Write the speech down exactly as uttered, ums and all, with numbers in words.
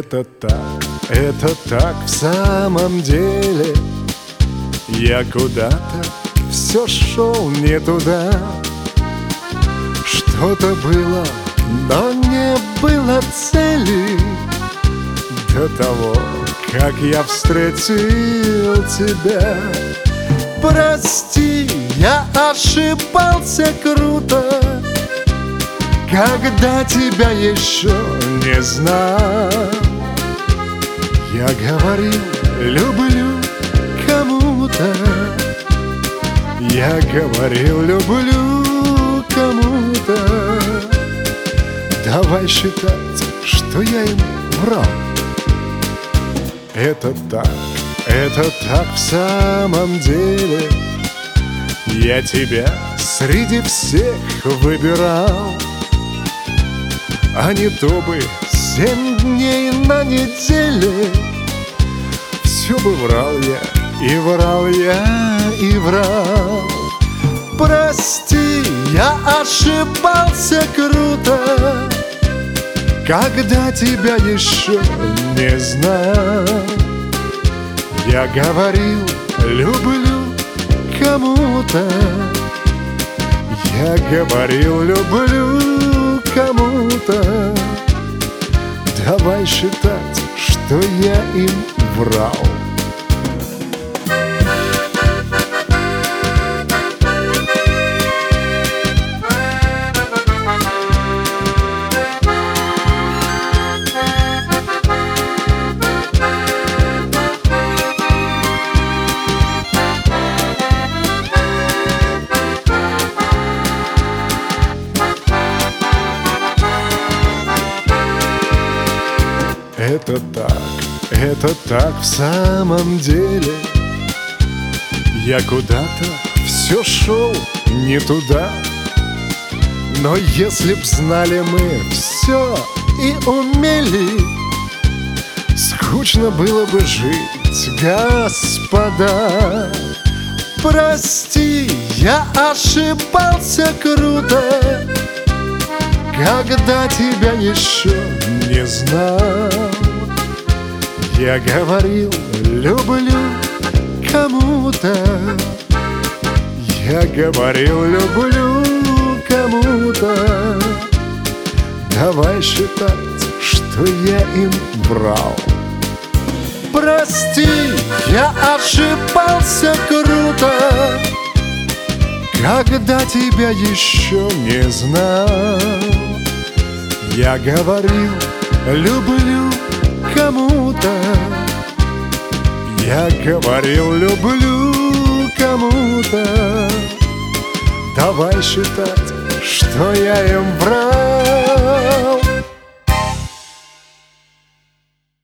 Это так, это так в самом деле. Я куда-то все шел не туда. Что-то было, но не было цели. До того, как я встретил тебя. Прости, я ошибался круто, когда тебя еще не знал. Я говорил, люблю кому-то. Я говорил, люблю кому-то. Давай считать, что я им врал. Это так, это так в самом деле. Я тебя среди всех выбирал, а не то бы семь дней на неделе. Все бы врал я, и врал я, и врал. Прости, я ошибался круто, когда тебя еще не знал. Я говорил, люблю кому-то. Я говорил, люблю кому-то. Давай считать, что я им врал. Это так, это так в самом деле. Я куда-то все шел не туда. Но если б знали мы все и умели, скучно было бы жить, господа. Прости, я ошибался круто, когда тебя еще не знал. Я говорил, люблю кому-то. Я говорил, люблю кому-то. Давай считать, что я им врал. Прости, я ошибался круто, когда тебя еще не знал. Я говорил, люблю кому-то. Я говорил, люблю кому-то. Давай считать, что я им врал.